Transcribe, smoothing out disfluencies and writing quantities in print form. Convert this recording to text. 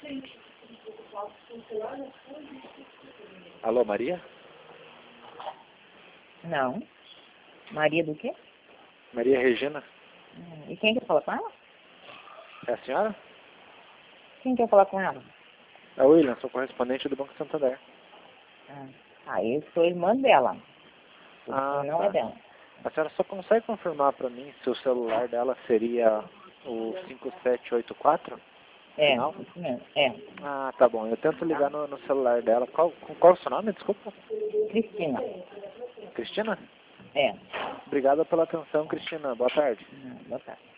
Alô, Maria? Não. Maria do quê? Maria Regina? E quem quer falar com ela? É a senhora? Quem quer falar com ela? É o William, sou correspondente do Banco Santander. Eu sou irmã dela. Ah, Não tá. é dela. A senhora só consegue confirmar para mim se o celular dela seria o 5784? É, Final? isso mesmo. É. Ah, tá bom. Eu tento ligar no celular dela. Qual é o seu nome? Desculpa. Cristina. Cristina? É. Obrigado pela atenção, Cristina. Boa tarde. Boa tarde.